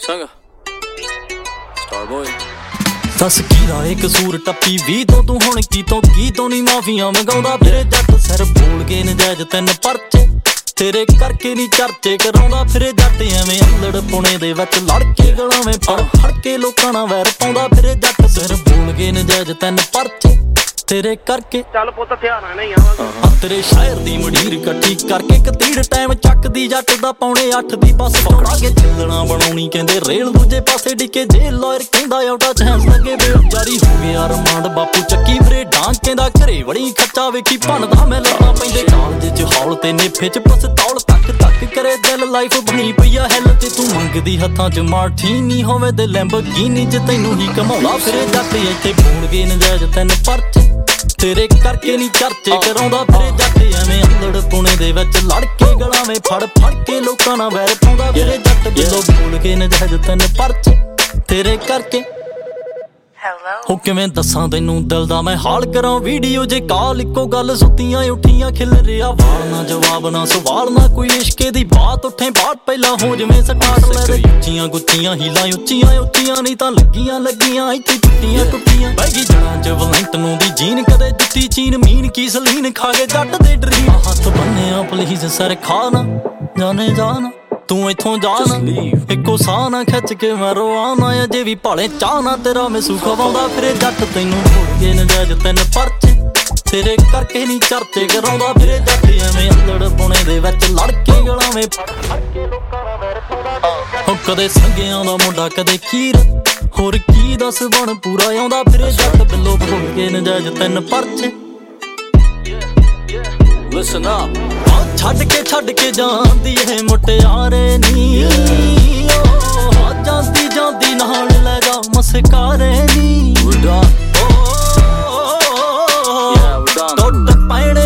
Sanga Starboy दस कीदा एक कसूर टप्पी 20 तो तू हुण की तो नी माफियां मंगाउंदा फिरे जट सिर बोल के नजायज तिन परचे तेरे करके नी चर्चे कराउंदा फिरे जट एवें अल्लड़ पुणे दे विच लड़के गलावें फड़ के लोकां नाल वैर पाउंदा फिरे जट सिर बोल के नजायज तिन परचे तेरे करके चल पुत ध्यान नहीं आवांगा तेरे शायर दी मडीर कट्ठी करके कतीड़ टाइम चकदी जट दा पौने 8 दी बस पकड़ा के चलना बनाउणी कहंदे रेल दूजे पासे डिके जेल लॉयर कहंदा आउटा चांस लगे बेजारी हो गया रमांड बापू चक्की फिरे डांग कहंदा घरे वड़ी खच्चा वेखी भनदा मैं लड़ा पैंदे कालज च हौल ते नेफे च पसतौल तक करे दिल लाइफ बनी पई आ हैल ते तू मंगदी हत्थां च मार्टीनी होवे ते लैम्बोर्गिनी च तैनू ही कमाउंदा फिरे जट इत्थे बोल गए नजायज तिन परचे तेरे करके नी चर्चे कराउंदा फिरे जट एवें अल्लड़ पुणे दे विच लड़के गलावें फड़ के लोकां नाल वैर पाउंदा फिरे जट बिलो बोल के नजायज तिन परचे तेरे करके हो किवें दस्सां तैनू दिल दा मैं हाल करां वीडियो जे काल इक्को गल सुत्तियां उठियां खिल रिया वाल ना जवाब ना सवाल ना कोई इश्के दी बात उठे बात पहला हो जवें स्टार्ट ले उच्चियां गुच्चियां हीलां उच्चियां नहीं तां लगियां इत्थे टुट्टियां बैगी जणां च वलेंट नूं दी जीन कदे जुत्ती चीन मीन की सलीन खा के जट दे ड्रीम हत्थ बन्निया प्लीज सर खाना जाना तू इथों जाना इको साह ना खिच के मैं रोआना अजे भी भाले चाहना तेरा मैं सुख खवाउंदा फिरे जट तैनू बोल के नजायज तिन परचे तेरे करके नी चर्चे कराउंदा फिरे जट एवें अल्लड़ पुणे दे विच लड़के गलावें फड़ के लोकां नाल वैर पाउंदा हो कदे संगियां दा मुंडा कदे कीर होर की दस बण पूरा आउंदा फिरे जट बिलो बोल के नजायज तिन परचे Listen up छड़ के जांदी है मुटियारे नी जांदी नाल ले जा मस्कारे नी We're done टुट पैणे